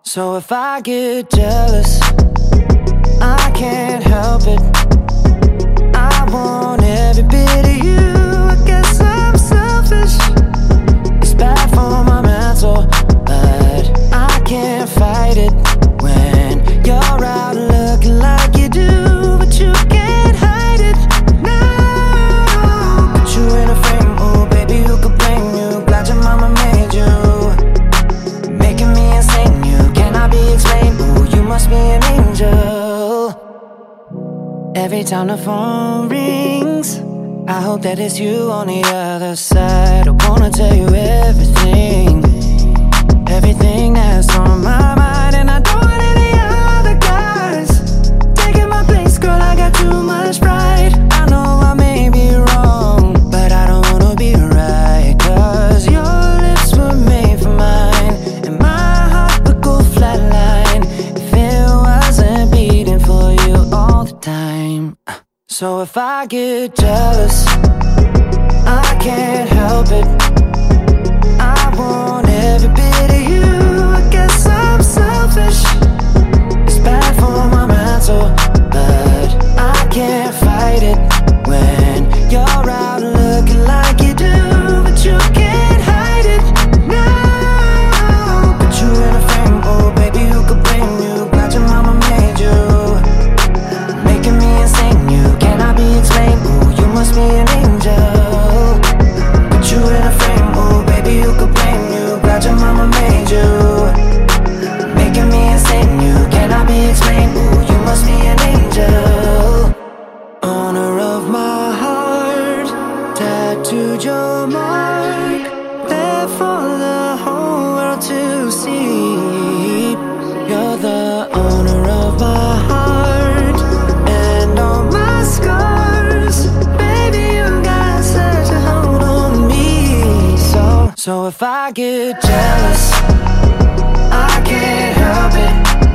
So if I get jealous, I can't help it. I want every bit of you. I guess I'm selfish. It's bad for my mental, but I can't fight it when you're out looking like you do, but you can't hide it. No, put you in a frame, oh baby, who could blame you? Glad your mama made you, making me insane. You cannot be explained. Ooh, you must be an angel. Every time the phone rings, I hope that it's you on the other side. I wanna tell you everything, everything that's on my mind. And I don't want any other guys taking my place, girl, I got too much pride. I know I may be wrong, but I don't wanna be right, 'cause your lips were made for mine, and my heart would go flatline if it wasn't beating for you all the time. So if I get jealous, I can't help it. I want every bit of you. I guess I'm selfish. It's bad for my mental, but I can't fight it when you're out looking like you do, but you can't hide it. No, put you in a frame, oh baby, who could blame you? Glad your mama made you, making me insane. You cannot be explained. Ooh, you must be an angel. Put you in a frame, oh baby, who could blame you? Glad your mama made you, making me insane. You cannot be explained. Ooh, you must be an angel. Owner of my heart, tattooed your mark, there for the whole world to see. You're the owner of my heart and all my scars. Baby, you got such a hold on me. So if I get jealous, I can't help it.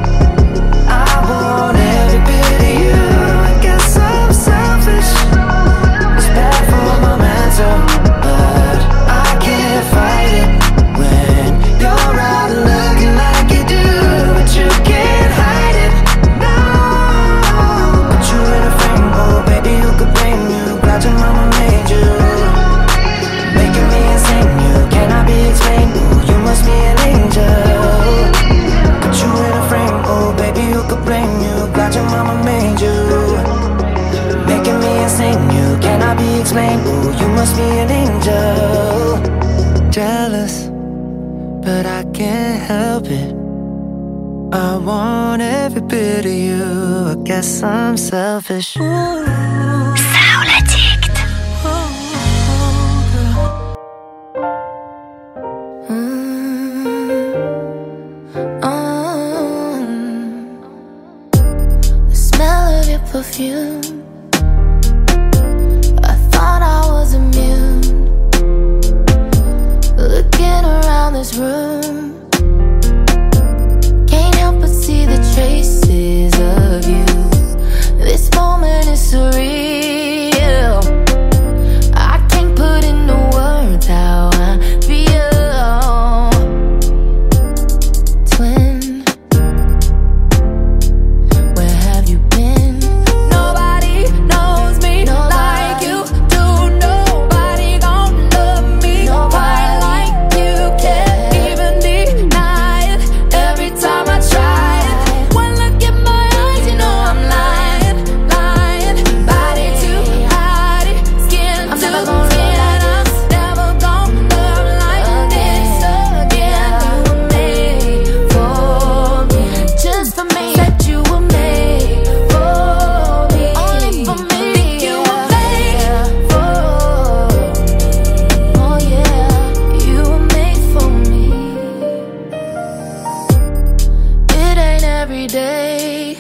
I want every bit of you. I guess I'm selfish. It's bad for my mental, but I can't fight it when you're out looking like you do, but you can't hide it. No, put you in a frame, oh baby, who could blame you? Glad your mama made you, making me insane. You cannot be explained. Ooh, you must be an angel. Put you in a frame, oh baby, who could blame you? Glad your mama made you, making me insane. You cannot be explained. Ooh, you must be an angel. Jealous, but I can't help it. I want every bit of you. I guess I'm selfish. Soul Addict. The smell of your perfume, I thought I was immune. Looking around this room, can't help but see the traces of you. This moment is surreal. I can't put into words how I feel. Twin, where have you been? Nobody knows me like you do. Nobody gon' love me quite like you. Can't even deny it every time I try it. One look in my eyes, you know I'm lying, lying. Body to body, skin to skin. I'm never gonna love like this again. You were made for me, just for me. Said you were made for me, only for me. Think you were made for me. Oh yeah, you were made for me. It ain't every day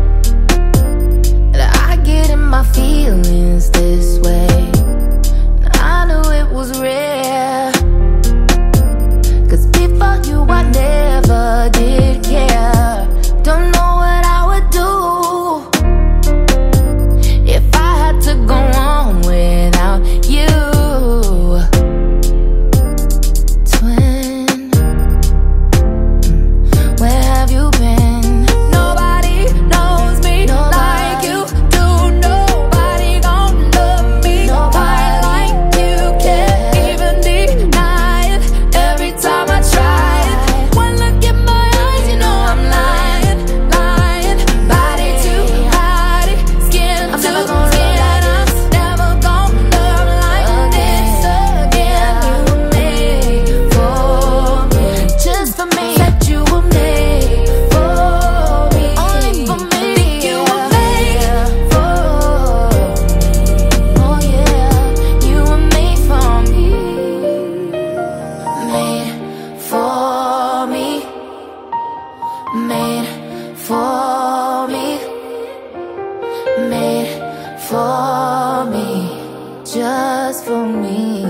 that I get in my feelings this way. I knew it was rare, 'cause before you I never did care. Don't know what I would do if I had to go on without you. Twin, where have made for me, made for me, just for me.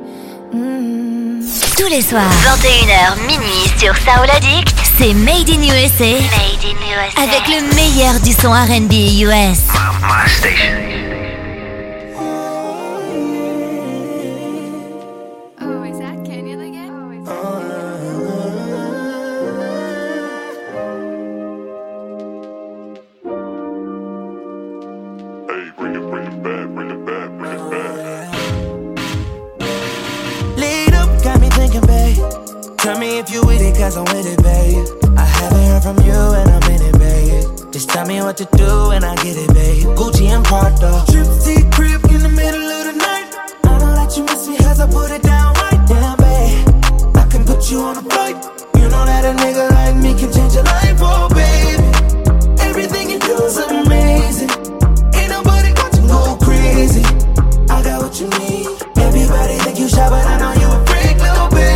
Tous les soirs, 21h minuit sur Soul Addict, c'est Made in USA. Made in USA. Avec le meilleur du son R&B US. My station. Tell me if you with it, cause I'm with it, babe. I haven't heard from you and I'm in it, babe. Just tell me what to do and I get it, babe. Gucci and Prada, trip to crib in the middle of the night. I know that you miss me as I put it down right. Damn, babe, I can put you on a flight. You know that a nigga like me can change your life, oh baby. Everything you do is amazing. Ain't nobody got to go crazy. I got what you need. Everybody think you shy, but I know you a freak, little baby.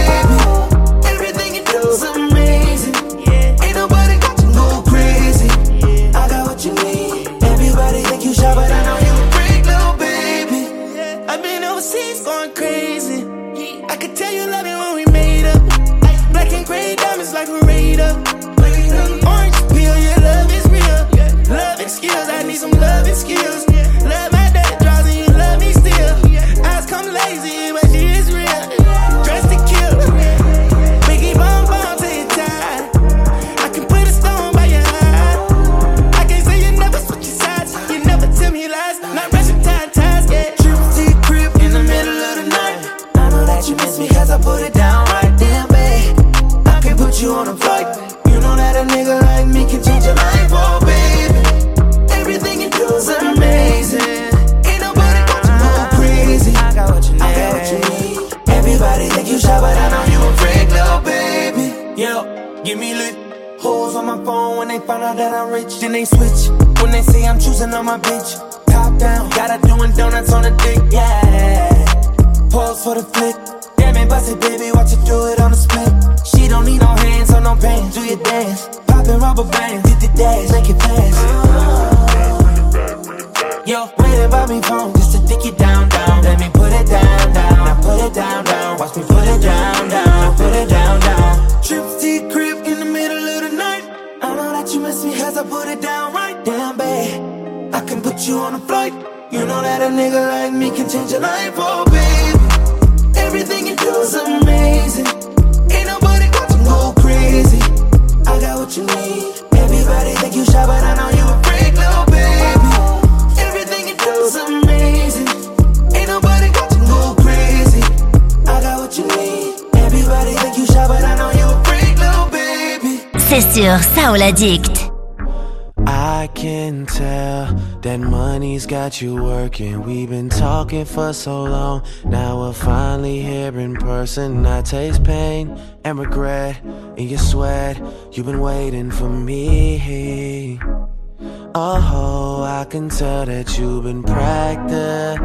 Amazing, yeah. Ain't nobody got to go crazy. Yeah. I got what you need. Everybody think you shy, but I know you a freak, little baby. Yeah. I've been overseas going crazy. Yeah. I could tell you love it when we made up. Black and gray diamonds like a radar. Orange peel, your love is real. Yeah. Love and skills, I need some love and skills. Yeah. Love my dirty draws and you love me still. Yeah. Eyes come lazy, but she is real. Dressed to kill. Biggie bomb bomb till you die. I can put a stone by your eye. I can't say you never switch your sides. You never tell me lies. Not rushing ties, yeah. Trip to the crib in the middle of the night. I know that you miss me cause I put it down right. Damn, babe, I can put you on a flight. You know that a nigga like me can change your life, oh baby. Everything you do is amazing. Ain't nobody got to go crazy. I got what you need. I got what you need. Everybody think you shy, but I know you a freak, little baby. Yeah, give me lit. Hoes on my phone when they find out that I'm rich. Then they switch when they say I'm choosing on my bitch. Top down, got her doing donuts on the dick, yeah. Pause for the flick. Damn it, bust it, baby, watch you do it on the split. She don't need no hands or no pants. Do your dance, poppin' rubber bands, hit the dash, make it fast. Yo, waiting by me phone just to dick it down, down. Let me put it down, down. Now put it down, down. Watch me put it down, down. Now put it down, down. Trips to your crib in the middle of the night. I know that you miss me as I put it down right. Damn, babe, I can put you on a flight. You know that a nigga like me can change your life, oh baby. Everything you do is amazing. Ain't nobody got to go crazy. I got what you need. Everybody think you shy, but I know you a freak, little baby. Everything you do is amazing. Ain't nobody got to go crazy. I got what you need. Everybody think you shy, but I know you a freak, little baby. C'est sur Soul Addict. I can tell that money's got you working. We've been talking for so long. Now we're finally here in person. I taste pain and regret in your sweat. You've been waiting for me. Oh, I can tell that you've been practicing.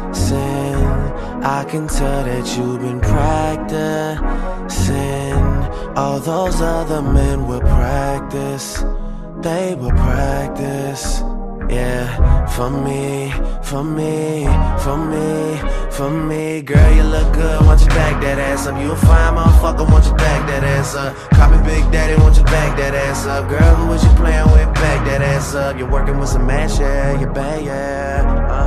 I can tell that you've been practicing. All those other men will practice. They will practice, yeah, for me, for me, for me, for me. Girl, you look good, want you back that ass up. You a fine motherfucker, want you back that ass up. Call me Big Daddy, want you back that ass up. Girl, who was you playing with, back that ass up. You're working with some mash, yeah, you bad, yeah.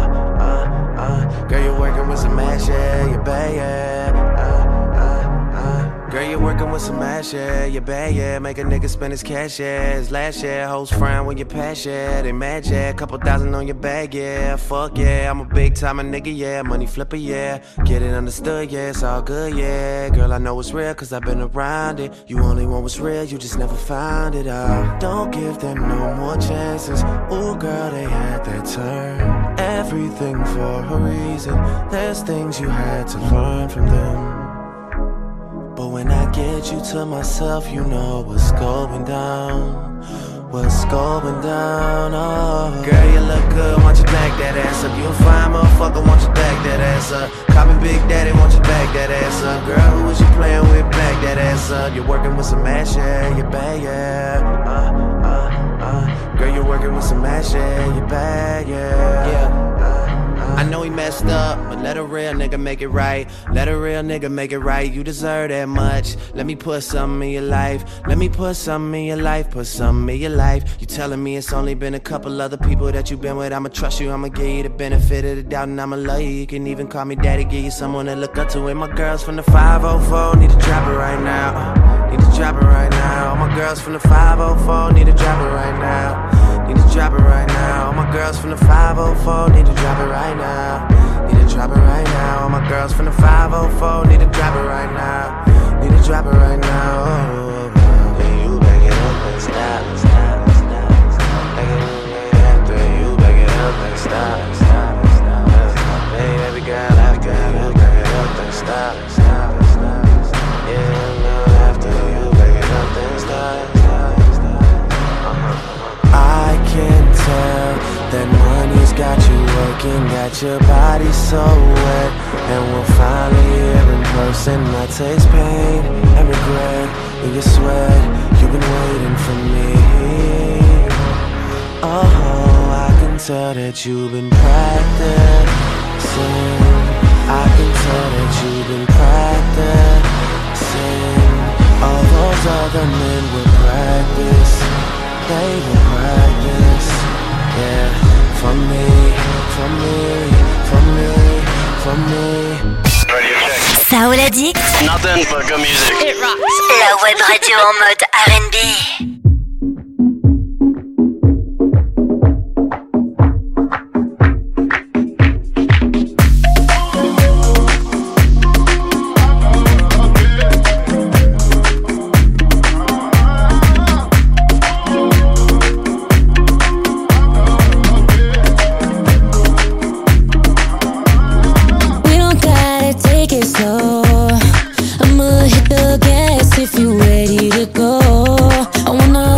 Girl, you're working with some mash, yeah, you bad, yeah. Girl, you're working with some ass, yeah, you bad, yeah. Make a nigga spend his cash, yeah. His last, yeah. Hoes frown when you pass, yeah. They mad, yeah. Couple thousand on your bag, yeah. Fuck, yeah. I'm a big time nigga, yeah. Money flipper, yeah. Get it understood, yeah. It's all good, yeah. Girl, I know it's real, cause I've been around it. You only want what's real, you just never found it out. Don't give them no more chances. Ooh, girl, they had their turn. Everything for a reason. There's things you had to learn from them. But when I get you to myself, you know what's going down. What's going down, oh. Girl, you look good, want you back that ass up. You a fine motherfucker, want you back that ass up. Call me Big Daddy, want you back that ass up. Girl, who was you playing with, back that ass up. You're working with some ass, yeah, you bad, yeah. mad shit, you bad, yeah. I know he messed up, but let a real nigga make it right. Let a real nigga make it right. You deserve that much. Let me put something in your life. Let me put something in your life. Put something in your life. You telling me it's only been a couple other people that you been with. I'ma trust you, I'ma give you the benefit of the doubt, and I'ma love you. You can even call me daddy, give you someone to look up to. And my girls from the 504 need to drop it right now. Need to drop it right now. All my girls from the 504 need to drop it right now. Need to drop it right now. All my girls from the 504 need to drop it right now. Need to drop it right now. All my girls from the 504 need to drop it right now. Need to drop it right now. Oh, then you back it up and stop. Back it up after you back it up and stop. Hey, baby girl, after you back it up and stop. Yeah, after you back it up and stop. I can tell that money's got you working, got your body so wet. And we'll finally hear in person. I taste pain and regret in your sweat. You've been waiting for me. Oh, I can tell that you've been practicing. I can tell that you've been practicing. All those other men will practice. They will practice, yeah, for me, for me, for me, for me. Saoul Addict. Nothing but good music. It rocks. La web radio en mode R&B. If you're ready to go, I wanna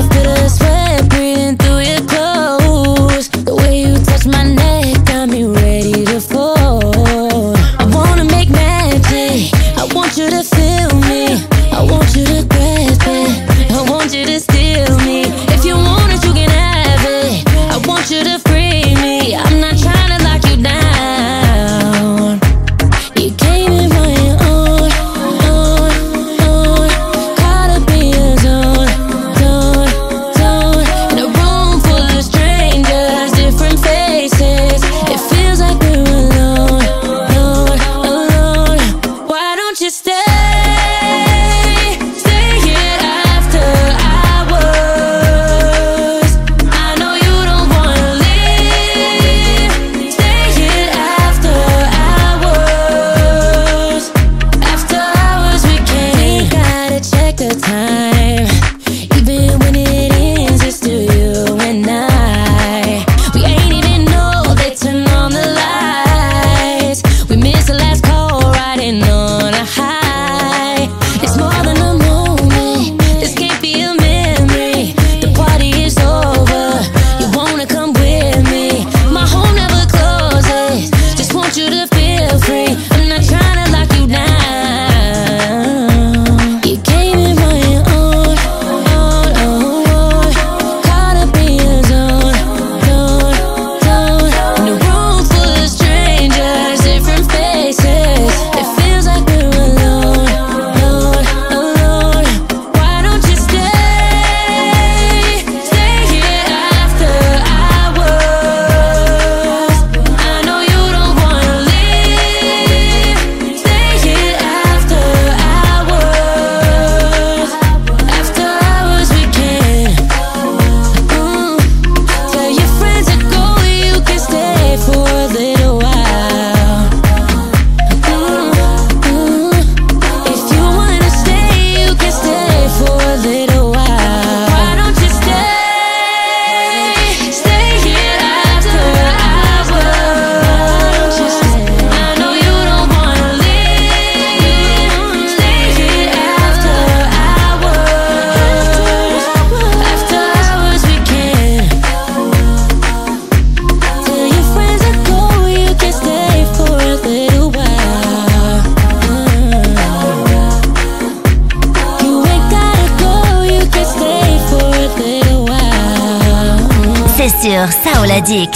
sur Soul Addict.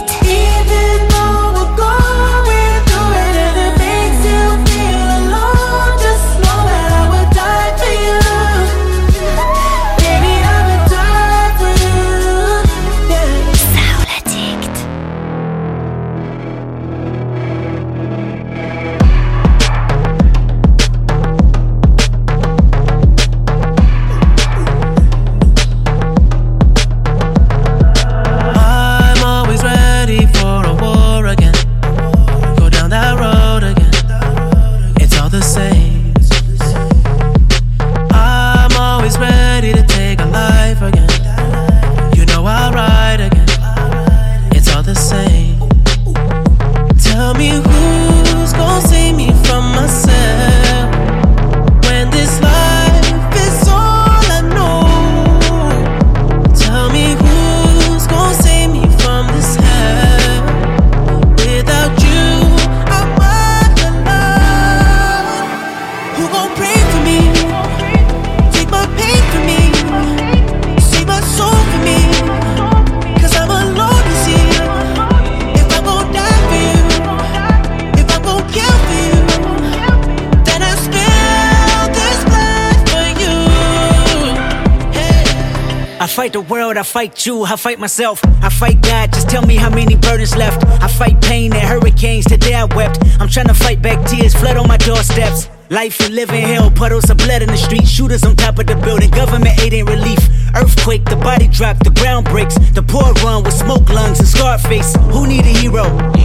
I fight the world, I fight you, I fight myself, I fight God, just tell me how many burdens left. I fight pain and hurricanes, today I wept. I'm trying to fight back tears, flood on my doorsteps. Life and living hell, puddles of blood in the street, shooters on top of the building, government aid ain't relief. Earthquake, the body drop, the ground breaks. The poor run with smoke lungs and scarred face. Who need a hero?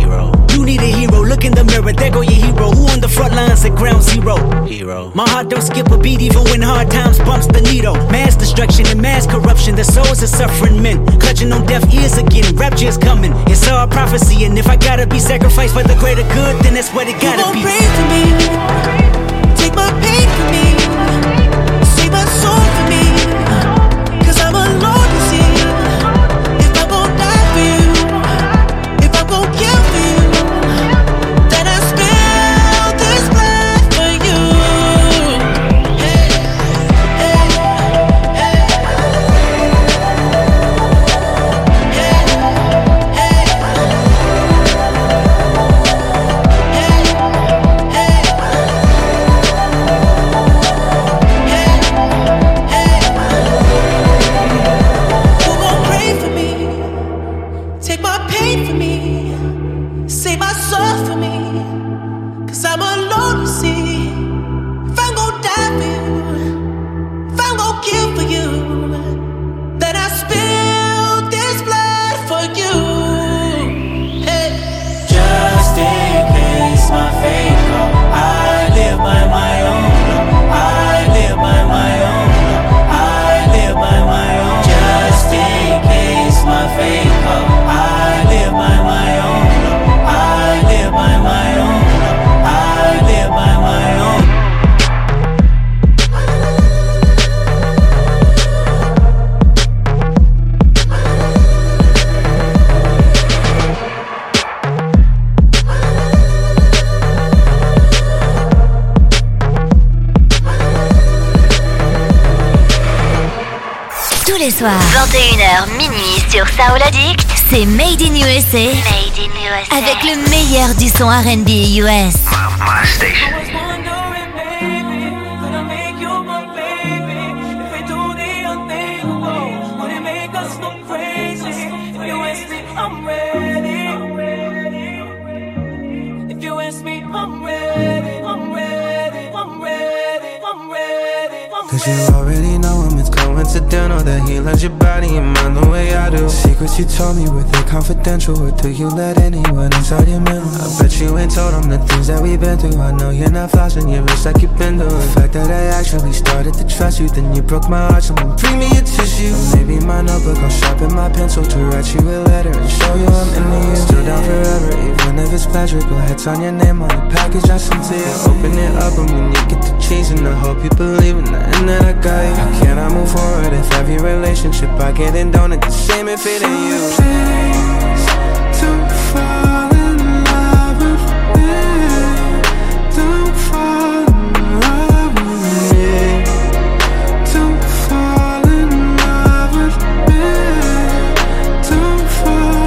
You need a hero, look in the mirror, there go your hero. Who on the front lines at ground zero? My heart don't skip a beat even when hard times bumps the needle. Mass destruction and mass corruption, the souls of suffering men clutching on deaf ears again, rapture is coming. It's all prophecy, and if I gotta be sacrificed for the greater good, then that's what it gotta be. Pray for me, take my pain for me, save my soul for me, 'cause I'm alone to see. If I'm gon' die for you, if I'm gon' kill for you, then I spill this blood for you. Hey, hey, hey. Hey, hey. Take my pain for me, save my soul for me, 'cause I'm alone to see. If I'm gon' die for you, if I'm gon' kill for you, then I spill this blood for you. Hey. Just in case my fate come, I live by my own law. I live by my own law. I live by my own. Just in case my fate come, I live by my own law. I live by my own law. I live by my own. Tous les soirs, 21h minuit sur Soul Addict, c'est Made in USA. Made in USA. Avec le meilleur du son R&B US. My station. Cause you already know him, it's coincidental that he loves your body and mind the way I do. Secrets you told me, were they confidential? Or do you let anyone inside your mental? I bet you ain't told them the things that we've been through. I know you're not flossing your wrist like you've been doing. The fact that I actually started to trust you, then you broke my heart, so bring me a tissue. Or maybe my notebook, I'll sharpen my pencil to write you a letter and show you I'm into you. Still down forever, even if it's pleasure. Go ahead, sign your name on the package I sent to you. Open it up and when you get to chasing, I hope you believe in that and that I got you. How can I move forward if every relationship I get in don't it the same if it ain't you? Please, don't fall in love with me. Don't fall in love with me. Don't fall in love with me. Don't fall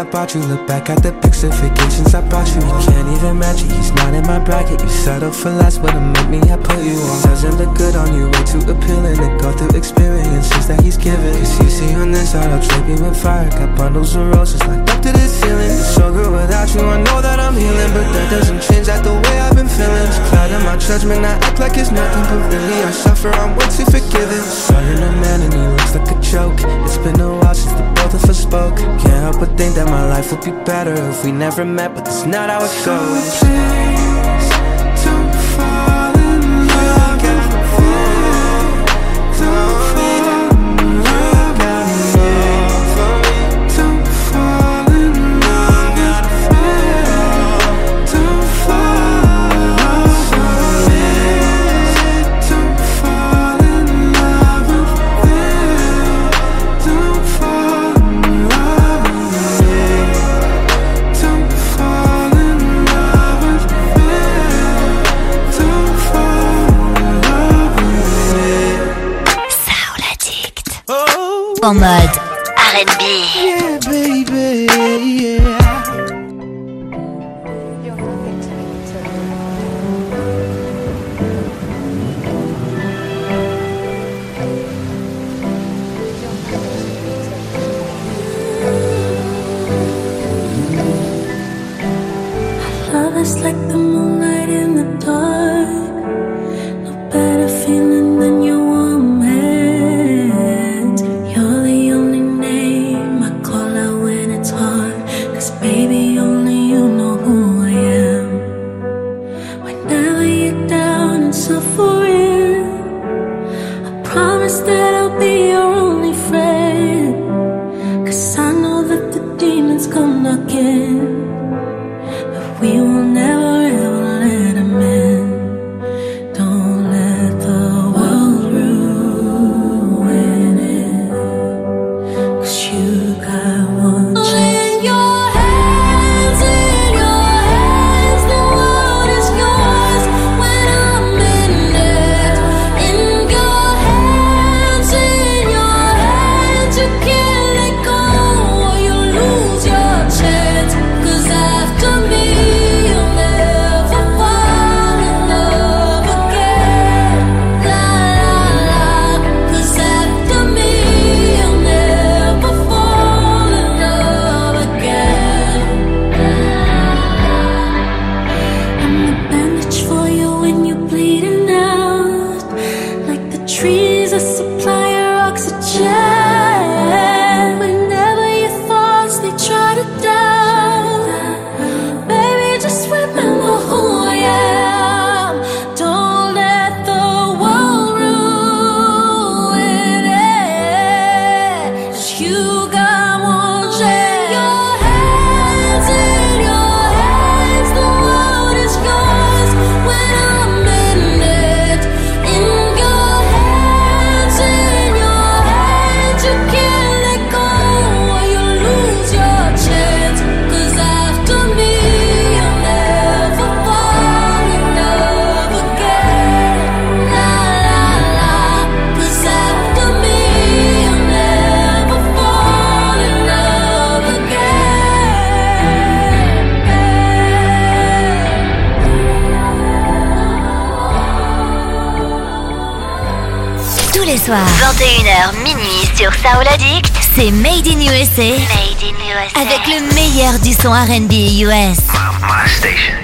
I bought you. Look back at the pics of vacations I brought you. You can't even match it, he's not in my bracket. You settled for less, but to make me, I put you on. Doesn't look good on you, way too appealing to go through experiences that he's given. Cause you see on this side, I'll trade me with fire. Got bundles of roses locked up to the ceiling. It's so good without you, I know that I'm healing, but that doesn't change that the way I've been feeling. It's clouding my judgment, I act like it's nothing, but really I suffer, I'm way too forgiving. Saw you're a man and he looks like a joke. It's been a while since the both of us spoke. Can't help but think that my life would be better if we never met, but that's not how it goes. So please, don't fall in love with me. Don't fall in love with me. Don't fall in love with me. Don't fall in love with me. Don't fall in love with me. Don't fall in love with me. Don't fall in love with me. Don't fall in love with me. Soul Addict. En mode R&B. Yeah, baby, yeah. Love is like the moonlight in the dark. No better feeling than your warm hands. You're the only name I call out when it's hard. Cause baby, only you know who I am. Whenever you're down and suffering, I promise that I'll be your only friend. Cause I know that the demons come knocking, we will never ever let him in. Don't let the world ruin it. Cause you got one chance. In your hands, the world is yours. When I'm in it, in your hands, you can't let go or you lose your chance. Cause after me, soir, 21h minuit sur Soul Addict, c'est Made in USA. Made in USA. Avec le meilleur du son R&B US. My station.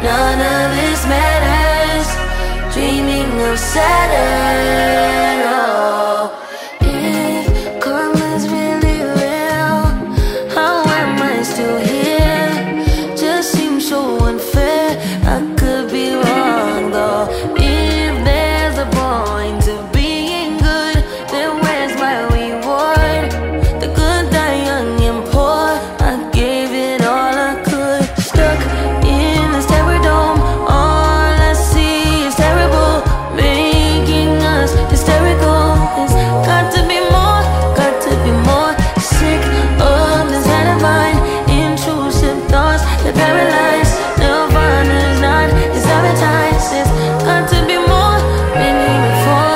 none of this matters. Dreaming of Saturn. Oh, if karma's really real, how am I still here? Just seems so unfair. I could be wrong though. If there's a point to being good, then where's my reward? The good die young and poor. I gave it all I could. Stuck in this terror dome. All I see is terrible, making us hysterical. It's got to be more, got to be more. Sick of this head of mine. Intrusive thoughts that paralyze. Nirvana's not, it's advertised. It's got to be more, been here before.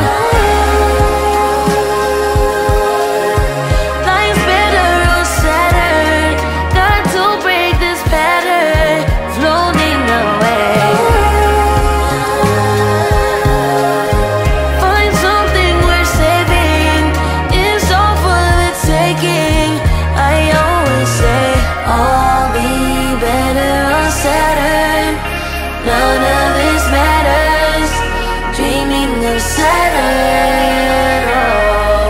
Life's better on Saturn. Got to break this pattern. Floating away. Find something worth saving. It's all for the taking. I always say, I'll be better on Saturn. None of this matters. Dreaming of Saturn. Oh.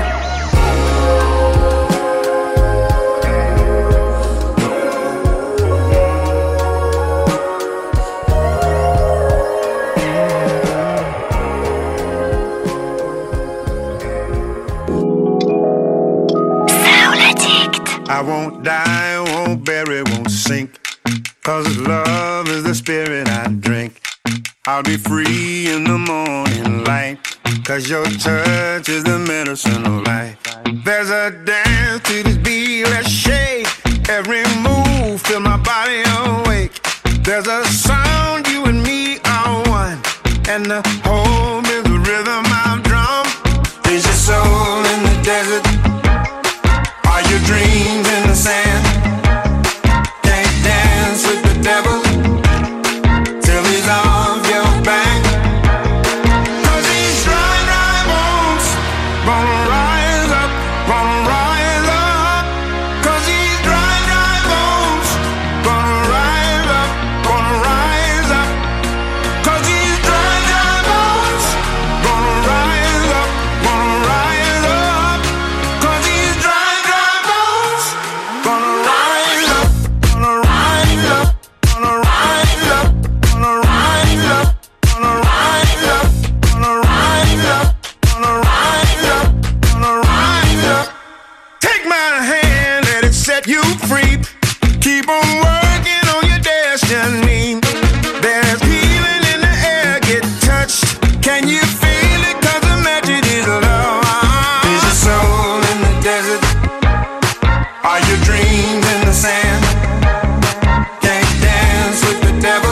I won't die, won't bury, won't sink. 'Cause love is the spirit I drink. I'll be free in the morning light. 'Cause your touch is the medicine of life. There's a dance to this beat, let's shake. Every move, feel my body awake. There's a sound, you and me are one. And the home is the rhythm I've drummed. Is your soul in the desert? Are your dreams in the sand? Can't dance with the devil till he's off your back. 'Cause these dry, dry bones gonna rise up, gonna rise up. 'Cause these dry, dry bones gonna rise up, gonna rise up. 'Cause these dry, dry bones gonna rise up, gonna rise up. 'Cause these dry, dry bones gonna rise up, gonna rise up, gonna rise up, gonna rise up, gonna rise up, gonna rise up, gonna rise up, gonna rise up. Take my hand, let it set you free. Keep on working on your destiny. There's healing in the air, get touched. Can you feel it? 'Cause the magic is love. Is your soul in the desert? Are your dreams in the sand? Can't dance with the devil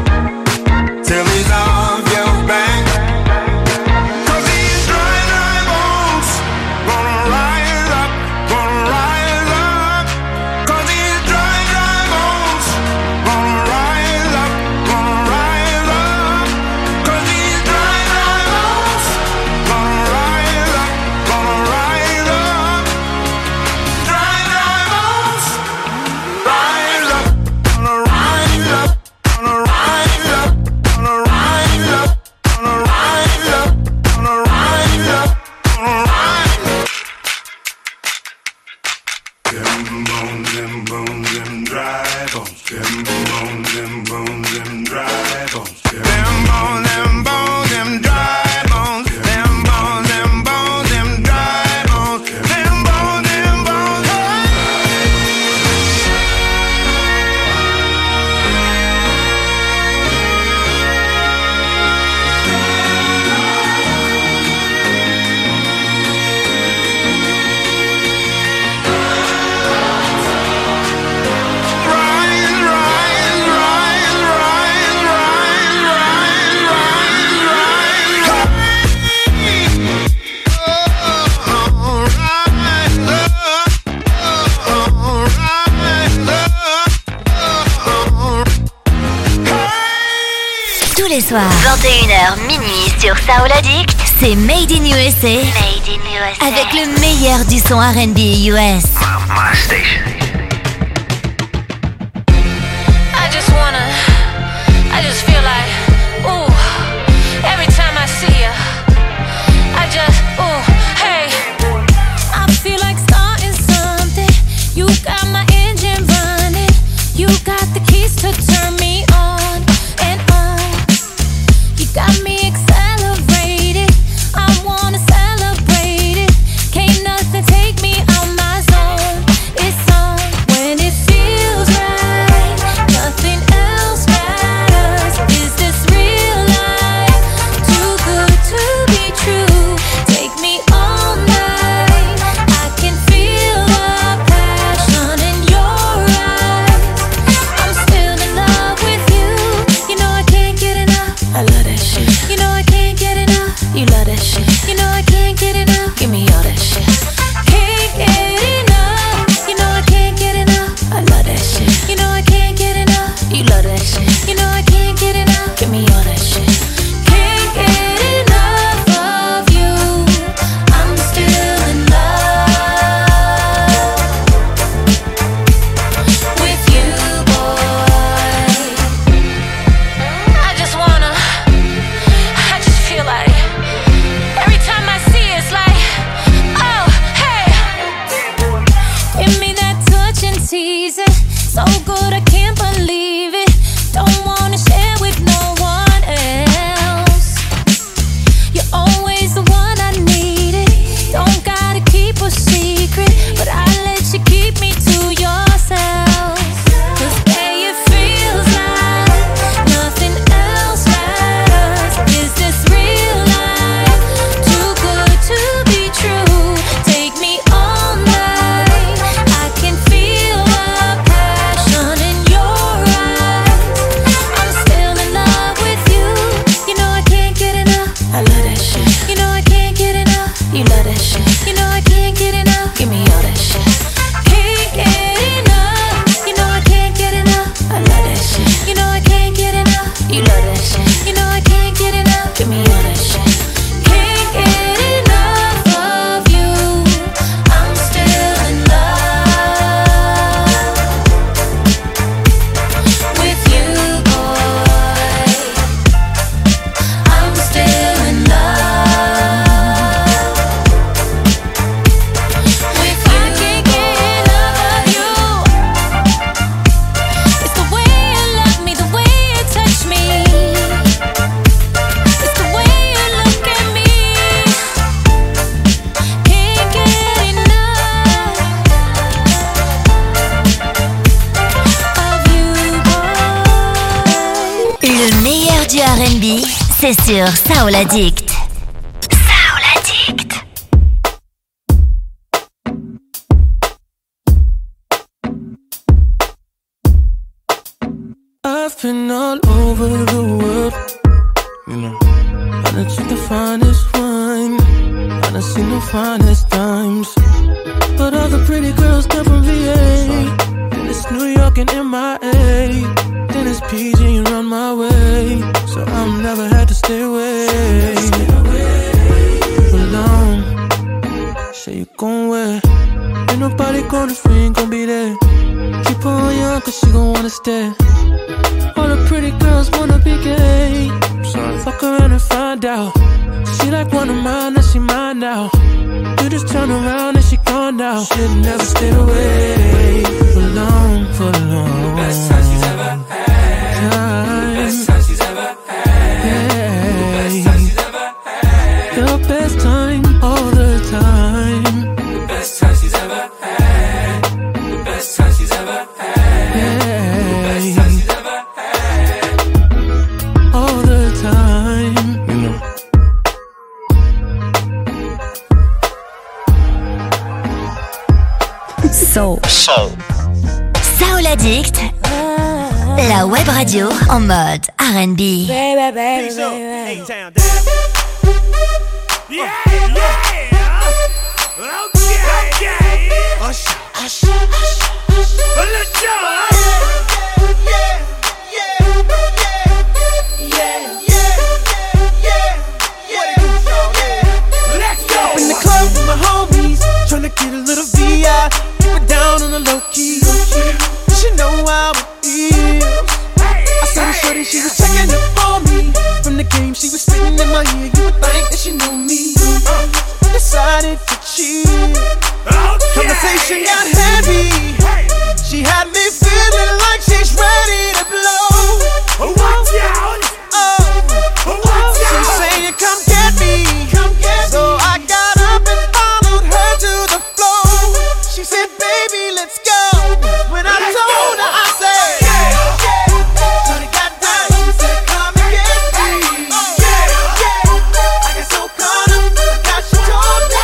till he's off your back. 'Cause these dry, dry bones gonna rise up, gonna rise up. 'Cause these dry, dry bones gonna rise up, gonna rise up. 'Cause these dry, dry bones gonna rise up, gonna rise up. Dry, dry bones rise up, gonna rise up, gonna rise up, gonna rise up, gonna rise up, gonna rise up, gonna rise up. Them bones, them bones, them dry bones. Them bones, them bones, them dry bones. Them bones, them bones, them dry bones. Them bones, them bones, them dry bones. Them bones, them bones. Rise, rise, rise, rise, rise, rise, rise, rise. Oh, rise up. Oh, rise up. Tous les soirs, 21h minuit sur Soul Addict, c'est Made in USA. Made in USA. Avec le meilleur du son R&B US. My station. I just Le meilleur du R&B, c'est sur Soul Addict. Soul Addict. I've been all over the world, you know. I done took the finest wine, I done seen the finest dimes, but all the pretty girls come from VA. Then it's New York and MIA, then it's PG around my way, so I'm never had to stay away for long. Say you gon' wait, ain't nobody gonna free, ain't gon' be there. Keep her on young cause she gon' wanna stay. All the pretty girls wanna be gay. Fuck around and find out. She like one of mine, now she mine now. You just turn around and she gone now. She'll never stay away for long, for long. Best time she's ever had. Best time she's ever had. Best time she's ever had. The best time, all the time. The best time she's ever had. The best time she's ever had. The best time she's ever had. All the time, you know. Soul Addict, la web radio en mode R&B. Baby, baby, baby. Yeah, yeah. Okay. Hush, hush, hush, hush. Let's go. In the club with my homies, tryna get a little VI, keep it down on the low key. She know how it is. I saw the shorty, she was checking up on me. From the game, she was spitting in my ear. You would think that she knew me. Decided to cheat. Conversation got heavy. She had me feeling like she's ready to blow. Watch out! She's saying, "Come get me." So I got up and followed her to the floor. She said, "Baby, let's go." When I told her, I said, shorty got down, she said, "Come and get me." I got so caught up, I got she told me.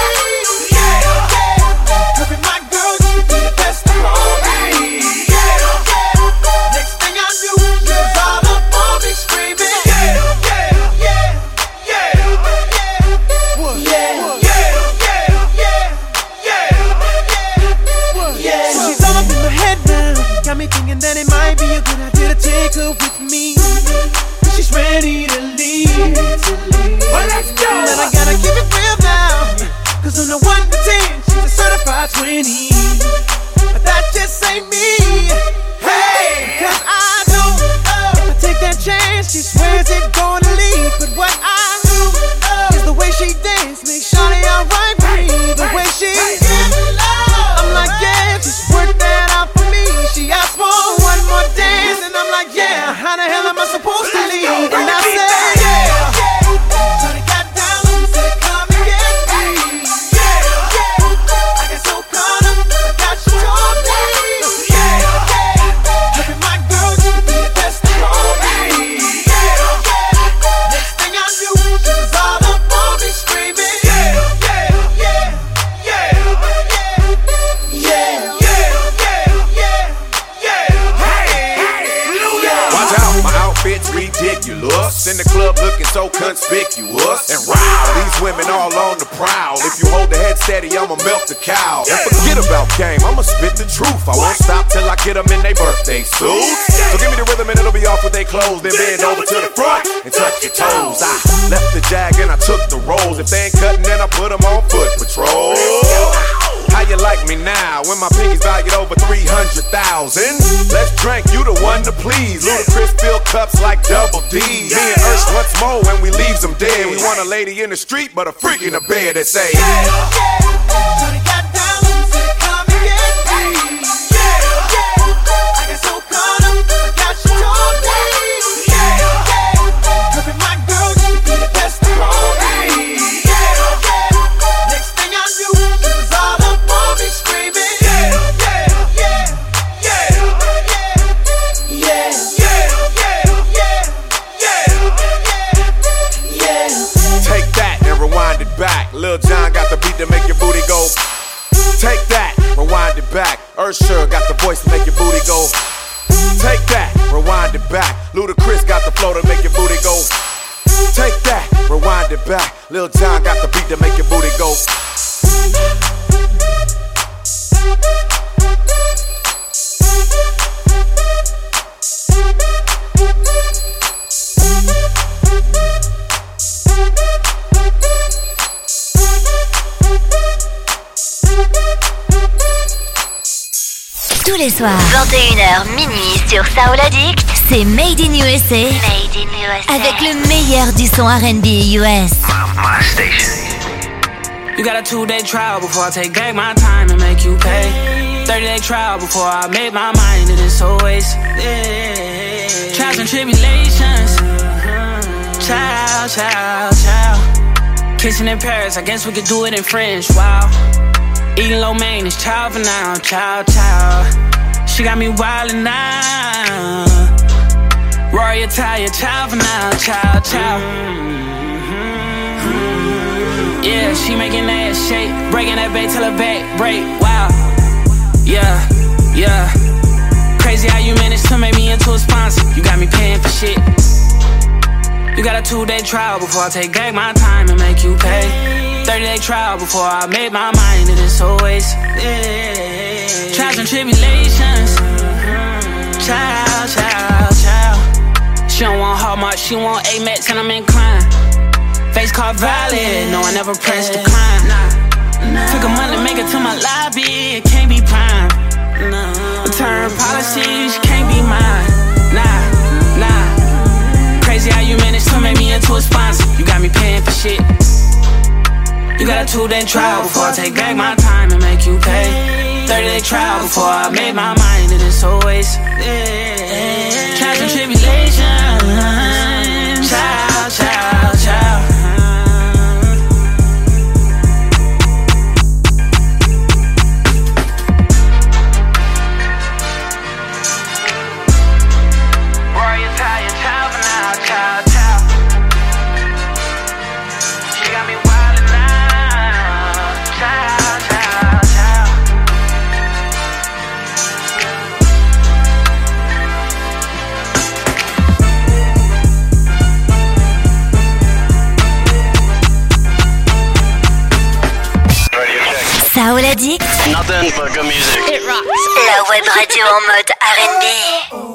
Her and my girl used to be the best of all me. Next thing I knew, she was all up on me screaming. Got me thinking that it might be a good idea to take her with me. She's ready to leave. Well, let's go. And I gotta keep it real now, cause on the 1 to 10, she's a certified 20. But that just ain't me. Hey, cause I know if I take that chance, she swears it's gonna leave. But what I know is the way she dance makes Shawty alright with me. The way she I'm like, yeah, just work that out for me. She asked for one more dance, and I'm like, yeah, how the hell am I supposed to leave? And I said, yeah. Shawty got down, she said, "Come and get me." I got so caught up, I got you told me. Her and my girl used to be the best of all me. Next thing I knew, she was all up on me screaming. Ridiculous. In the club looking so conspicuous. And wow, these women all on the prowl. If you hold the head steady, I'ma melt the cow. And forget about game, I'ma spit the truth. I won't stop till I get them in their birthday suits. So give me the rhythm and it'll be off with their clothes. Then bend over to the front and touch your toes. I left the jag and I took the rolls. If they ain't cutting, then I put them on foot patrol. How you like me now when my pinky's valued over 300,000? Let's drink, you the one to please. Ludacris fill cups like Double D. Me and Ursh once more when we leaves them dead. We want a lady in the street but a freak in the bed that say Shorty got down, she said, "Come and get me." I got so caught up, I got you told me. Her and my girl used to be the best of all me. Next thing I knew, she was all up on me screaming. beat to make your booty go. Take that, rewind it back. Usher got the voice to make your booty go. Take that, rewind it back. Ludacris got the flow to make your booty go. Take that, rewind it back. Lil Jon got the beat to make your booty go. Tous les soirs, 21h minuit sur Soul Addict, c'est Made in USA. Made in USA. Avec le meilleur du son R&B US. My station. You got a 2-day trial before I take back my time and make you pay. 30-day trial before I make my mind to this whole waste. Trials and tribulations. Child, child, child. Kissing in Paris, I guess we could do it in French. Wow. Eating lo mein, it's child for now, child, child. She got me wildin' now. Rory Italia, child for now, child, child. Yeah, she making that shake, breaking that back till her back break. Wow, yeah, yeah. Crazy how you managed to make me into a sponsor. You got me paying for shit. You got a 2-day trial before I take back my time and make you pay. 30-day trial before I make my mind to this whole waste. Trials and tribulations. Child, child, child. She don't want Hallmark, she want Amex and I'm inclined. Face card valid, no I never pressed decline. Took a month to make it to my lobby, it can't be prime. Return policies, can't be mine. Nah, nah. Crazy how you managed to make me into a sponsor. You got me paying for shit. You got a 2-day trial before I take back my time and make you pay. 30-day trial before I make my mind to this whole waste. Trials and tribulations. Child, child, child. Rory Italia, child for now, child, child. She got me wildin' now. Child, child, child. Soul Addict. Nothing but good music. It rocks. La web radio en mode R&B.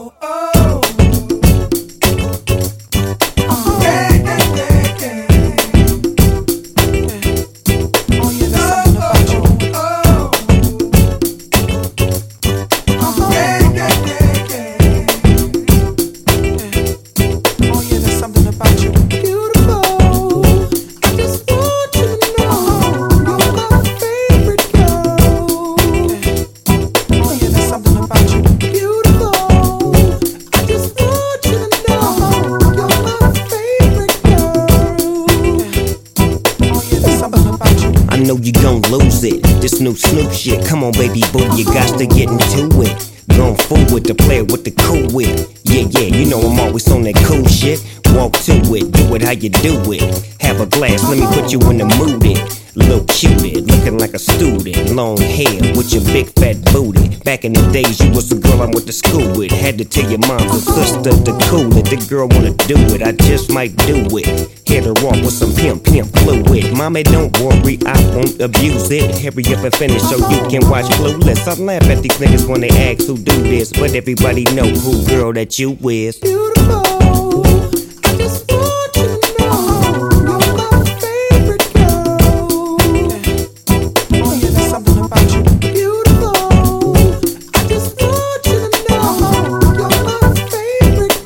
You gon' lose it. This new Snoop shit, come on baby boo, you got to get into it. Going forward to play with the cool wit. Yeah, yeah, you know I'm always on that cool shit. Walk to it, do it how you do it. Have a glass, let me put you in the mood. Little cutie, looking like a student. Long hair with your big fat booty. Back in the days, you was the girl I went to school with. Had to tell your mom and sister to cool it. The girl wanna do it, I just might do it. Hit her off with some pimp fluid. Mommy, don't worry, I won't abuse it. Hurry up and finish so you can watch Clueless. I laugh at these niggas when they ask who do this, but everybody know who girl that you is. Beautiful. I just want you to know you're my favorite girl. Oh yeah, there's something about you. Beautiful. I just want you to know you're my favorite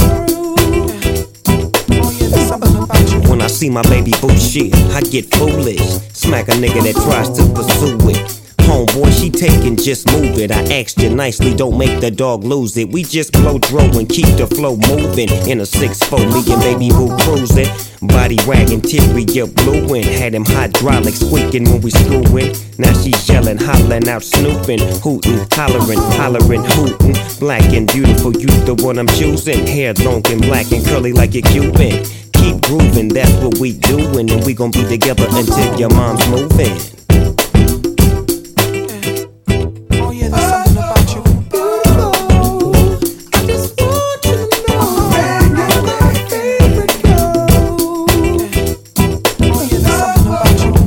girl. Oh yeah, there's something about you. When I see my baby boo shit, I get foolish. Smack a nigga that tries to pursue it. Homeboy, she taking, just move it. I asked you nicely, don't make the dog lose it. We just blow dro and keep the flow moving. In a 6'4", me and baby boo cruising. Body wagging, teary, blue and had him hydraulic squeaking when we screwing. Now she yelling, hollering out, snooping, hooting, hollering, hooting. Black and beautiful, you the one I'm choosing. Hair long and black and curly like a Cuban. keep grooving, that's what we doing. And we gon' be together until your mom's moving. Oh yeah, there's something about you. I just want you to know you're my favorite girl. Oh yeah, there's something about you.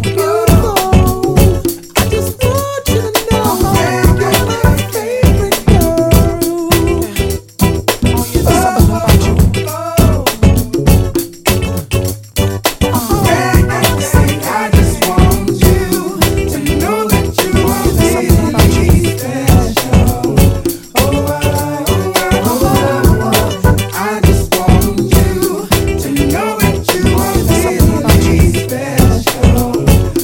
I just want you to know you're my favorite girl. Oh yeah, there's something about you. I just want you to know that you are really special. I just want you to know that you are really special.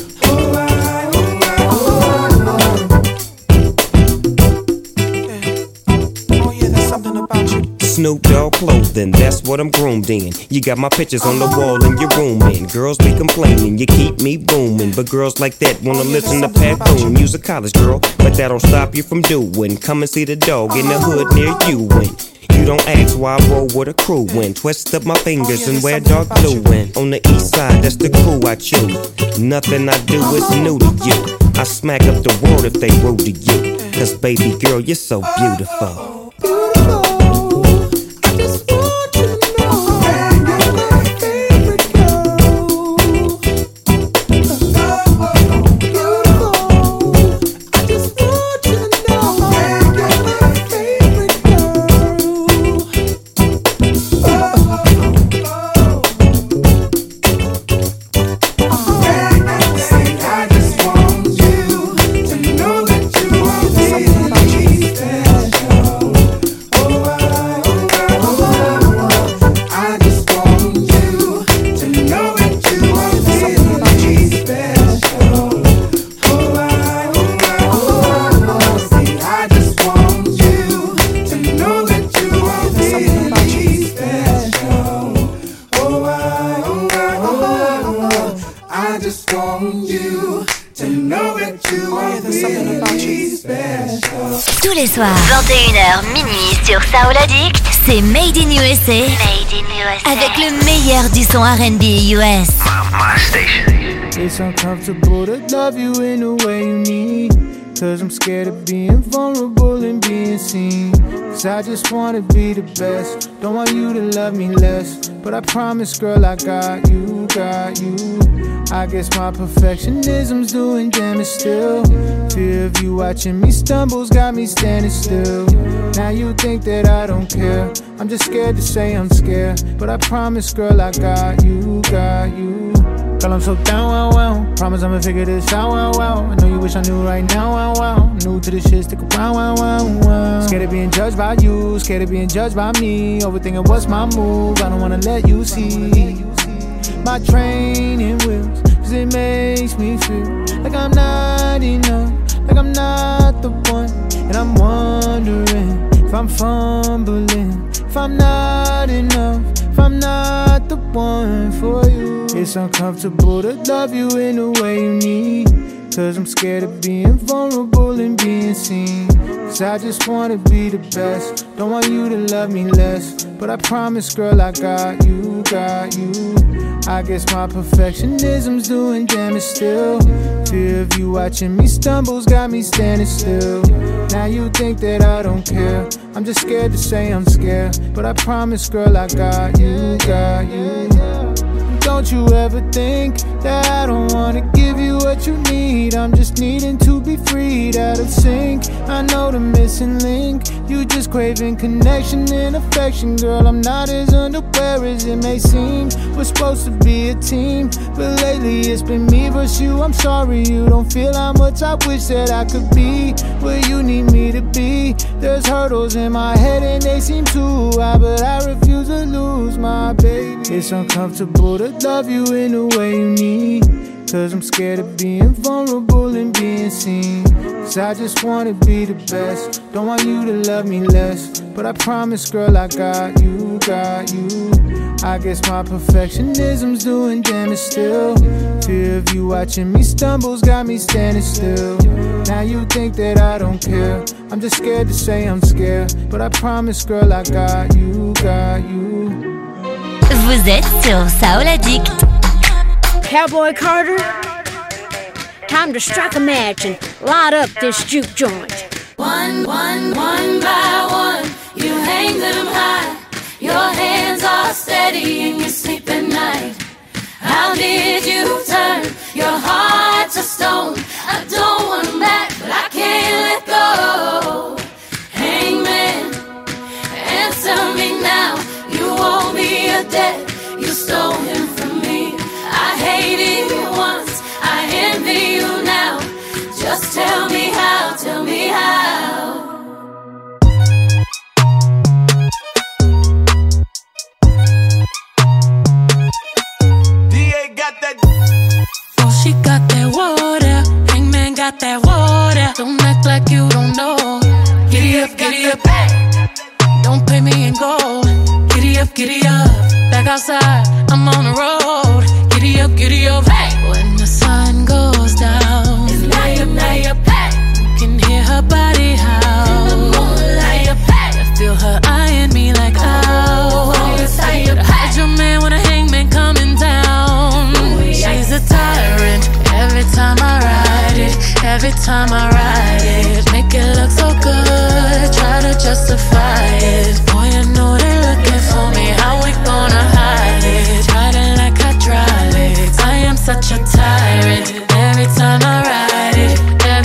Oh yeah, there's something about you. Snoop Dogg clothing, that's what I'm groomed in. You got my pictures on the wall in your room, and girls be complaining, you keep me booming. But girls like that wanna listen to Pat Boone. You's a college girl, but that don't stop you from doing. Come and see the dog in the hood near you. And you don't ask why I roll with a crew when twist up my fingers and wear dark blue. And on the east side, that's the crew I choose. Nothing I do is new to you. I smack up the world if they rude to you. Cause baby girl, you're so beautiful. Tous les soirs, 21h minuit sur Soul Addict, c'est Made in USA. Avec le meilleur du son R&B US. It's uncomfortable to love you in the way you need. Cause I'm scared of being vulnerable and being seen. Cause I just wanna be the best. Don't want you to love me less. But I promise, girl, I got you, got you. I guess my perfectionism's doing damage still. Fear of you watching me stumbles got me standing still. Now you think that I don't care. I'm just scared to say I'm scared. But I promise, girl, I got you, got you. Girl, I'm so down, wow, wow. Promise I'ma figure this out, wow, wow. I know you wish I knew right now, wow, wow. New to this shit, stick around, wow, wow, wow. Scared of being judged by you, scared of being judged by me. Overthinking what's my move, I don't wanna let you see my training wheels. Cause it makes me feel like I'm not enough, like I'm not the one. And I'm wondering if I'm fumbling, if I'm not enough, if I'm not the one for you. It's uncomfortable to love you in the way you need. Cause I'm scared of being vulnerable and being seen. Cause I just wanna be the best. Don't want you to love me less. But I promise, girl, I got you, got you. I guess my perfectionism's doing damage still. Fear of you watching me stumbles got me standing still. Now you think that I don't care. I'm just scared to say I'm scared. But I promise, girl, I got you, got you. Don't you ever think that I don't wanna give you what you need. I'm just needing to be freed out of sync. I know the missing link. You just craving connection and affection. Girl, I'm not as unaware as it may seem. We're supposed to be a team, but lately it's been me versus you. I'm sorry you don't feel how much I wish that I could be where you need me to be. There's hurdles in my head and they seem too high, but I refuse to lose my baby. It's uncomfortable to love you in the way you need. Cause I'm scared of being vulnerable and being seen. Cause I just wanna be the best. Don't want you to love me less. But I promise, girl, I got you, got you. I guess my perfectionism's doing damage still. Fear of you watching me stumbles got me standing still. Now you think that I don't care. I'm just scared to say I'm scared. But I promise, girl, I got you, got you. Vous êtes sur Soul Addict. Cowboy Carter, time to strike a match and light up this juke joint. One by one, you hang them high. Your hands are steady and you sleep at night. How did you turn your heart to stone? I don't want them back, but I can't let go. Hangman, answer me now. You owe me a debt, you stole him from me. I hated you once, I envy you now. Just tell me how, tell me how. DA got that. Oh, she got that water. Hangman got that water. Don't act like you don't know. Giddy up, hey. Don't pay me in gold. Giddy up, back outside, I'm on the road. Giddy up, hey. When the sun goes down, it's light up, hey. You can hear her body howl. In the moonlight, hey. I feel her eyeing me like, ow. Hide your man when a hangman coming down. She's a tyrant. Every time I ride it, make it look so good. Try to justify it. Boy, I know they're looking for me. How we gonna hide it? Riding like hydraulics. I am such a tyrant. Every time I ride it,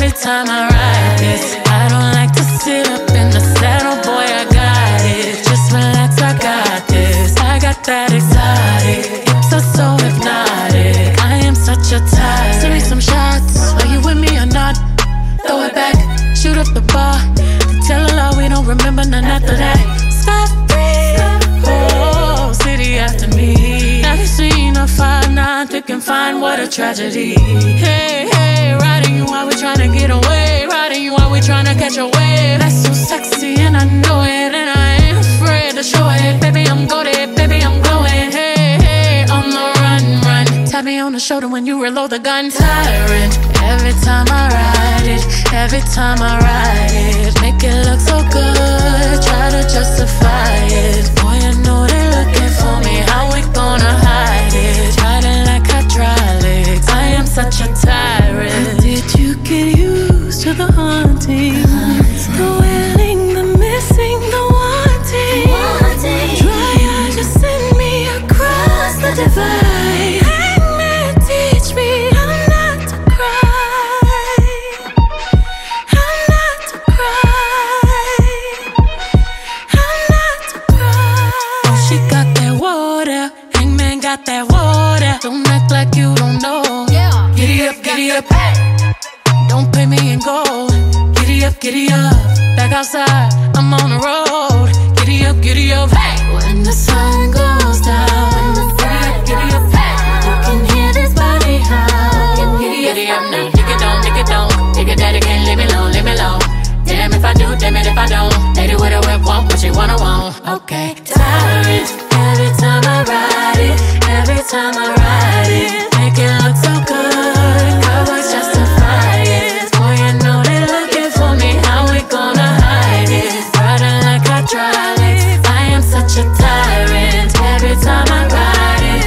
I don't like to sit up in the saddle. Boy, I got it. Just relax, I got this. I got that exotic. Hips are so hypnotic. I am such a tyrant. Send me some shots. Are you with me or not? Throw it back, shoot up the bar. Tell a lie, we don't remember none after that. Stop breathing. Oh, city after me. Have you seen a 5'9" thick and fine? What a tragedy. Hey, riding you while we tryna get away. Riding you while we tryna catch a wave. That's so sexy and I know it, and I ain't afraid to show it. Baby, I'm goated, baby, I'm glowing. Hey, on the run. Tap me on the shoulder when you reload the gun. Tyrant. Every time I ride it, make it look so good. Try to justify it. Boy, I know they're looking for me. How we gonna hide it? Riding like hydraulics. I am such a tyrant. Did you get used to the haunting? The wailing, the missing, the wanting. Dry eyes just send me across the divide. Hangman, teach me how not to cry. How not to cry. How not to cry. Oh, she got that water. Hangman got that water. Don't act like you don't know. Giddy up, hey. Don't pay me in gold. Giddy up, back outside, I'm on the road. Giddy up, hey. When the sun goes down, giddy up, hey. You can hear this body howl. Giddy up now, dig it don't. Dig it daddy can't leave me alone. Damn if I do, damn it if I don't. Lady with a whip won't, what you wanna want. Okay, tyrant. Every time I ride it, make it look so good. Cowboys justify it. Boy, I know they're looking for me. How we gonna hide it? Riding like hydraulics. I am such a tyrant. Every time I ride it,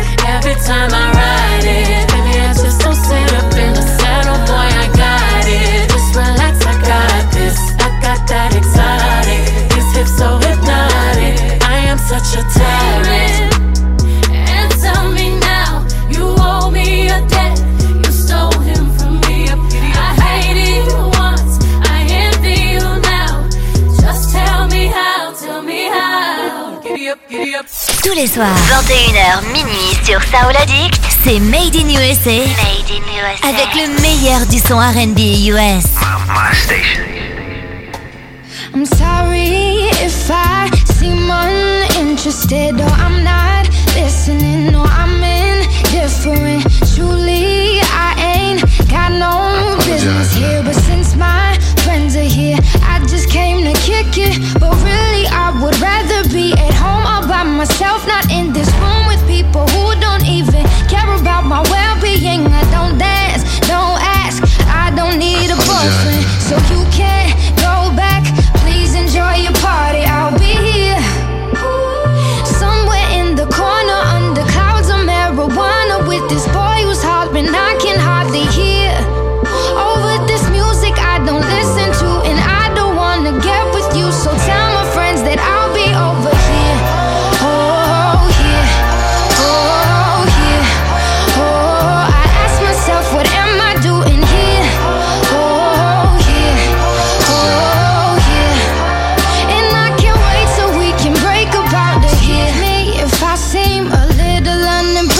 baby, I just don't sit up in the saddle. Boy, I got it. Just relax, I got this. I got that exotic. These hips so hypnotic. I am such a tyrant. Answer me now, you owe me a debt. You stole him from me. I hated you once, I envy you now. Just tell me how, tell me how. Giddy up. Tous les soirs, 21h minuit sur Soul Addict, c'est Made in USA. Avec le meilleur du son R&B US. My station. I'm sorry if I seem uninterested or I'm not listening or I'm indifferent. Truly, I ain't got no business here, but since my friends are here, I just came to kick it. But really, I would rather be at home all by myself, not in this room with people who don't even care about my well-being. I don't dance, don't ask, I don't need a boyfriend, so you can't go back. Please enjoy your party, I'll be here somewhere in the corner.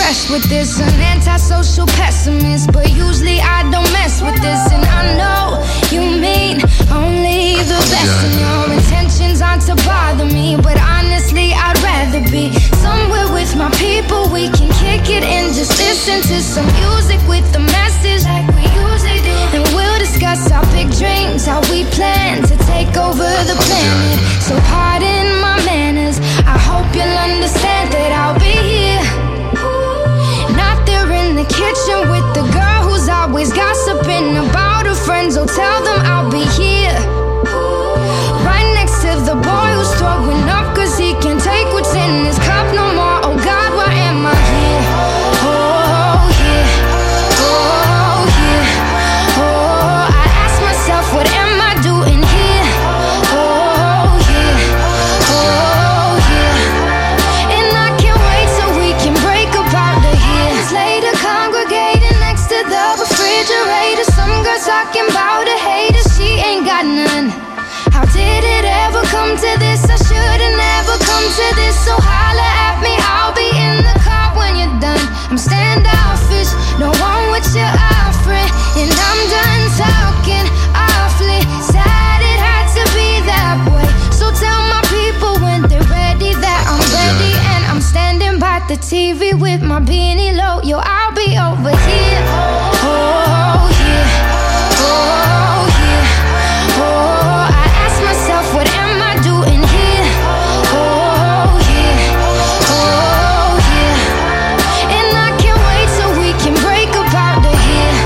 impressed with this. An antisocial pessimist, but usually I don't mess with this. And I know you mean only the best, and your intentions aren't to bother me. But honestly, I'd rather be somewhere with my people. We can kick it and just listen to some music with the message like we usually do. And we'll discuss our big dreams, how we plan to take over the planet. So pardon my manners, I hope you'll understand that I'll be here. Not there in the kitchen with the girl who's always gossiping about her friends. Oh, tell them I'll be here. Right next to the boy who's throwing up cause he can't take what's in his cup no more. Oh God, why am I here? Oh yeah, oh yeah, oh, I ask myself, what am I doing here? Oh yeah, oh yeah, and I can't wait till we can break up out of here. Later congregating next to the refrigerator, some girl talking about a hater, she ain't got none. How did it ever come to this? I should've never come to this. So holla at me, I'll be in the car when you're done. I'm standoffish, no one what you're offering, and I'm done talking awfully. Sad it had to be that way. So tell my people when they're ready that I'm ready, and I'm standing by the TV with my beanie low. Yo, I'll be over here. Oh yeah, oh yeah, oh, I ask myself, what am I doing here? Oh yeah, oh yeah, and I can't wait till we can break up out of here.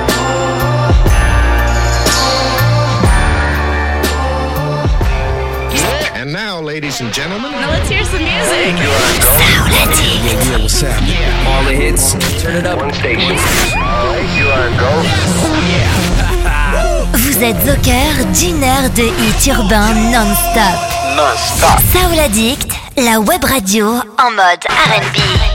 And now, ladies and gentlemen, Now let's hear some music. yeah, what's happening? All the hits, turn it up. One station. Vous êtes au cœur d'une heure de hits urbains non-stop. Non-stop. Soul Addict, la web radio en mode R&B.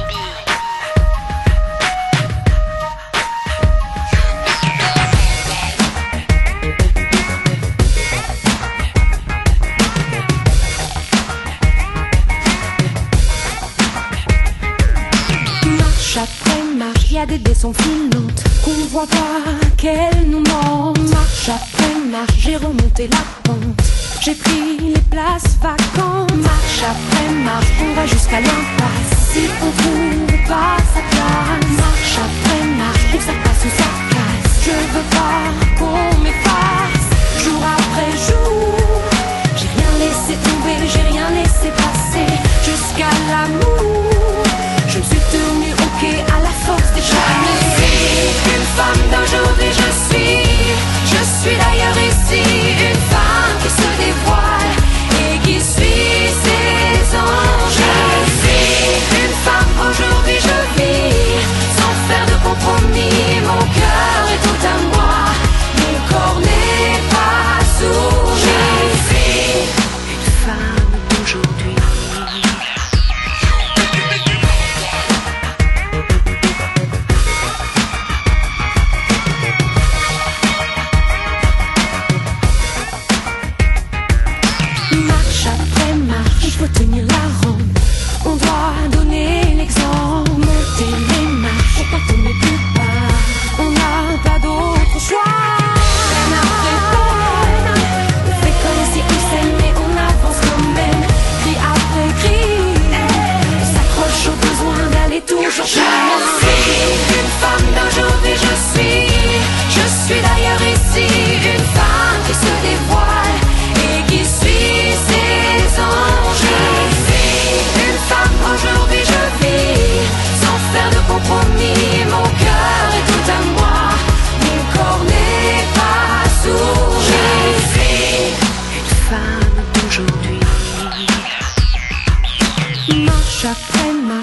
Marche après marche, y a des dés sans filantes qu'on voit pas, qu'elles nous mentent. Marche après marche, j'ai remonté la pente, j'ai pris les places vacantes. Marche après marche, on va jusqu'à l'impasse, si on trouve pas sa place. Marche après marche, où ça passe ou ça casse, je veux pas qu'on m'efface. Jour après jour, j'ai rien laissé tomber, j'ai rien laissé passer, jusqu'à l'amour. Je me suis tenue au quai à la force des journées. Une femme d'aujourd'hui je suis d'ailleurs ici. Une femme qui se dévoile et qui suit ses anges. Je suis une femme aujourd'hui, je vis sans faire de compromis. Mon cœur est tout à moi, mon corps n'est pas sourd. Je suis une femme d'aujourd'hui. Marche après marche, il faut tenir la rampe. On doit donner l'exemple, monter les marches pour pas tomber plus bas. On n'a pas d'autre choix. Peine après peine, on fait comme si on s'aime mais on avance quand même. Cri après cri, on s'accroche au besoin d'aller toujours plus